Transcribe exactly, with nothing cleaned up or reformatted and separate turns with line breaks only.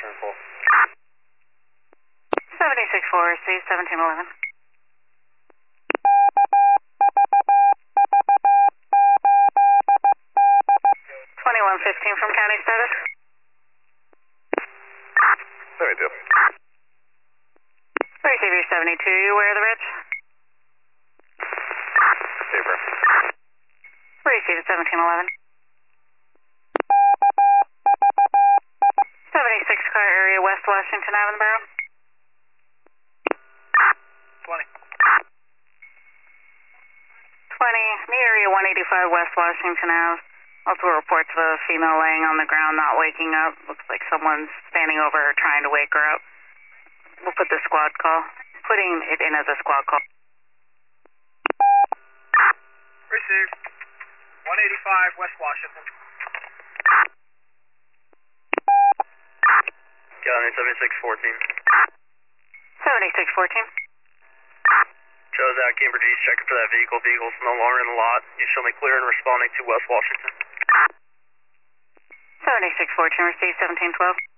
full.
seventy-six four, receive seventeen eleven. twenty-one fifteen from county status.
seventy-two.
Receive your seventy-two, you aware of the ridge?
Super.
Receive seventeen eleven. seventy-six car area, West Washington Avenue, Barrow.
twenty.
twenty, knee area one eighty-five West Washington Ave. Multiple reports of a female laying on the ground, not waking up. Looks like someone's standing over her trying to wake her up. We'll put the squad call. Putting it in as a squad call.
Received. one eighty-five West Washington. County seventy-six fourteen.
seventy-six fourteen.
Shows out Cambridge East, checking for that vehicle. Vehicle's no longer in the lot. You show me clear and responding to West Washington.
seventy-six fourteen, receive seventeen twelve.